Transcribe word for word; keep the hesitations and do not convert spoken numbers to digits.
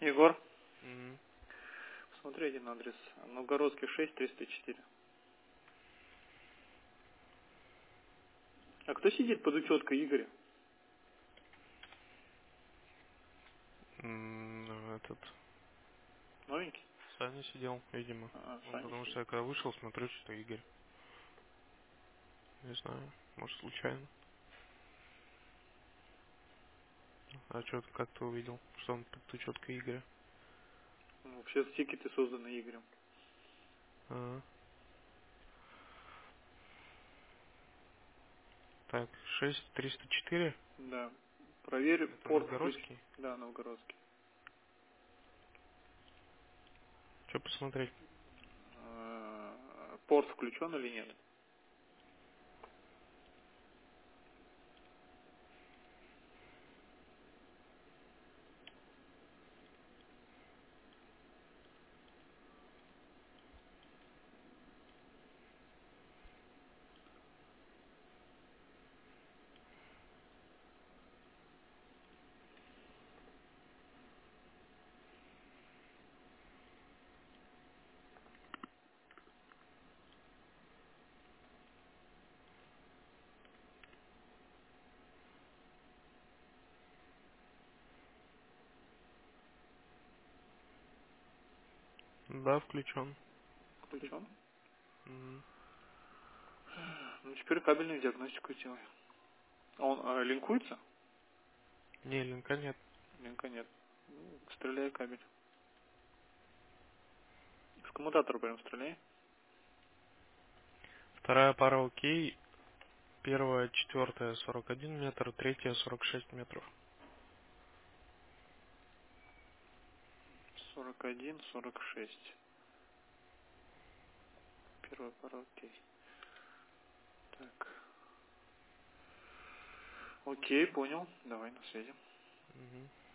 Егор, Мгм. посмотри один адрес. Новгородский шесть, триста четыре. А кто сидит под учеткой Игоря? М, Этот Новенький? Саня сидел, видимо. А, Ну, Саня потому что сидит. я когда вышел, смотрю, что Игорь. Не знаю, может случайно. А что ты как ты увидел, что он под учеткой Игоря? Ну, вообще тикеты созданы Игорем. Ага. Так, шесть триста четыре. Да. Проверь, Это порт включен. новгородский. Да, новгородский. Что посмотреть? А, порт включен или нет? Да, включен. Включен. Мгм. Ну, теперь кабельную диагностику делай. А он а, линкуется? Не, линка нет. Линка нет. Ну, стреляй кабель. С коммутатора прям стреляй. Вторая пара окей. Первая, четвертая сорок один метр, третья сорок шесть метров. сорок один, сорок шесть. Первая пара, окей. Так. Окей, понял. Давай на связи. Мгм.